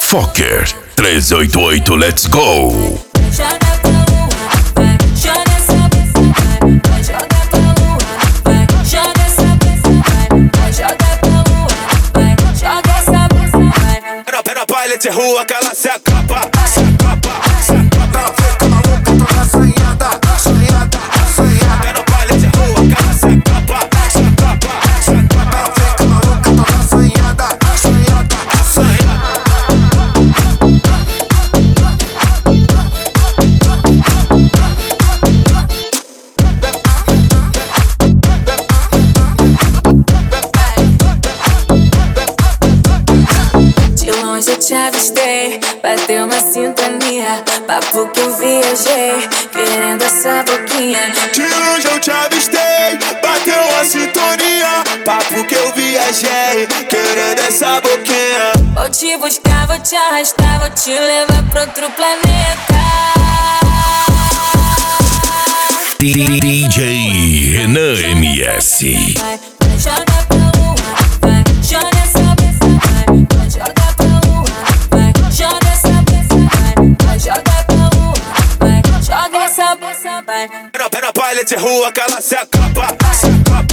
Fokker 388, let's go! Joga pra lua, vai, joga essa buceta, vai, joga pra lua, vai, joga essa buceta, vai, joga pra lua, vai, joga essa buceta. Era baile de rua que ela se acaba, se acaba, se Ela fica maluca, toda assanhada, assanhada, assanhada. Era baile de rua que ela se acaba, se acaba, se acaba. Ela fica maluca, toda assanhada, assanhada, assanhada. De longe eu te avistei, bateu uma sintonia, papo que eu viajei, querendo essa boquinha. De longe eu te avistei, bateu a sintonia, papo que eu viajei, querendo essa boquinha. Vou te buscar, vou te arrastar, vou te levar pra outro planeta. DJ Renan MS. Vai, vai, joga pra lua, vai, joga essa buceta, vai, joga pra lua, vai, joga essa buceta, vai, joga pra lua, vai, joga essa buceta, vai. Era baile de rua que ela se acaba, se acaba.